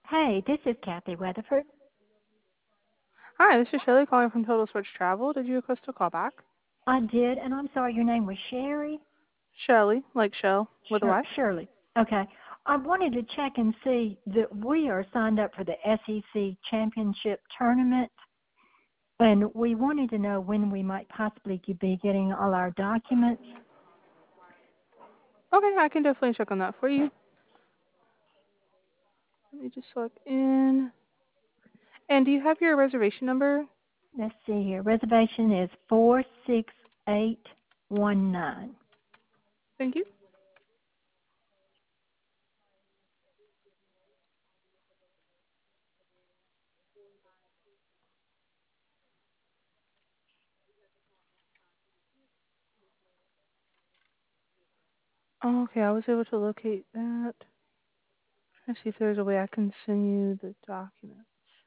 Hey, this is Kathy Weatherford. Hi, this is Shelly calling from Total Switch Travel. Did you request a call back? I did, and I'm sorry, your name was Sherry? Shelly, like Shell, with a Y. Shirley. Okay. I wanted to check and see that we are signed up for the SEC Championship Tournament, and we wanted to know when we might possibly be getting all our documents. Okay, I can definitely check on that for you. Let me just log in. And do you have your reservation number? Let's see here. Reservation is 46819. Thank you. Okay, I was able to locate that. Trying to see if there's a way I can send you the document.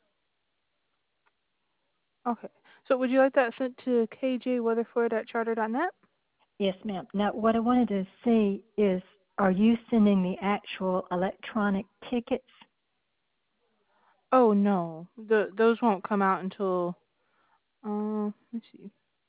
Okay, so would you like that sent to kjweatherford@charter.net? Yes, ma'am. Now, what I wanted to see is, are you sending the actual electronic tickets? Oh no, those won't come out until let's see.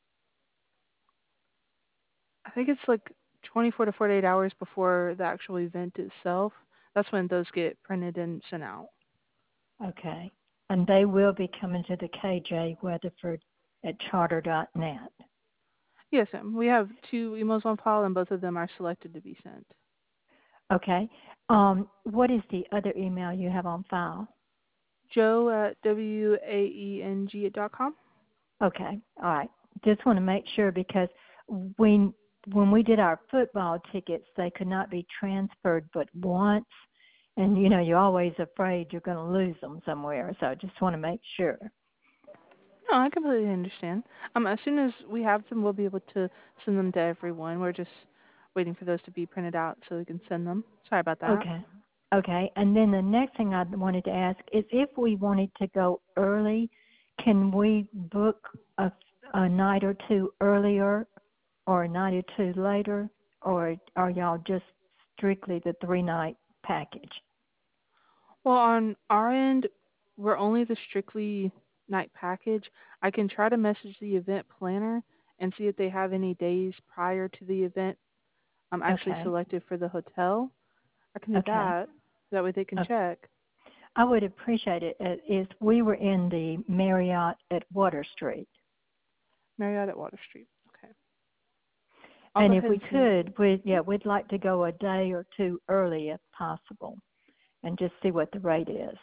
I think it's like 24 to 48 hours before the actual event itself. That's when those get printed and sent out. Okay. And they will be coming to the KJ Weatherford at charter.net. Yes, ma'am. We have two emails on file, and both of them are selected to be sent. Okay. What is the other email you have on file? Joe at waeng.com. Okay. All right. Just want to make sure because when we did our football tickets, they could not be transferred but once. And, you know, you're always afraid you're going to lose them somewhere. So I just want to make sure. No, I completely understand. As soon as we have them, we'll be able to send them to everyone. We're just waiting for those to be printed out so we can send them. Sorry about that. Okay. Okay. And then the next thing I wanted to ask is if we wanted to go early, can we book a night or two earlier or a night or two later, or are y'all just strictly the 3 night package? Well, on our end, we're only the strictly night package. I can try to message the event planner and see if they have any days prior to the event I'm actually Okay. selected for the hotel. I can do Okay. that. That way they can Okay. check. I would appreciate it if we were in the Marriott at Water Street. Marriott at Water Street. Okay. I'll go And if ahead we and send that. could, we'd like to go a day or two early if possible and just see what the rate is.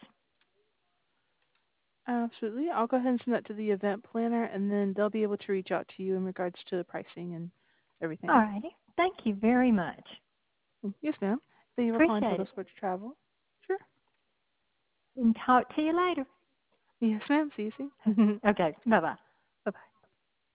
Absolutely. I'll go ahead and send that to the event planner, and then they'll be able to reach out to you in regards to pricing and All everything. righty. Thank you very much. Yes, ma'am. Thank you for calling Appreciate Total it. Sports Travel. Sure. And talk to you later. Yes, ma'am. See you soon. Okay. Bye-bye.